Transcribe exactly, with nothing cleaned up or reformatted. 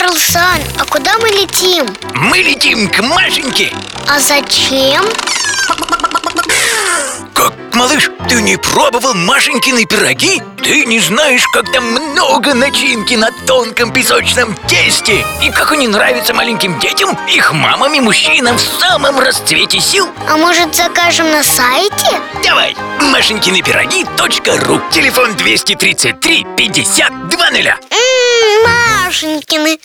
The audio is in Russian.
Карлсон, а куда мы летим? Мы летим к Машеньке. А зачем? Как, малыш, ты не пробовал Машенькины пироги? Ты не знаешь, как там много начинки на тонком песочном тесте. И как они нравятся маленьким детям, их мамам и мужчинам в самом расцвете сил. А может, закажем на сайте? Давай, машенькины пироги точка ру. Телефон двести тридцать три пятьдесят два нуля. М-м, Машенькины,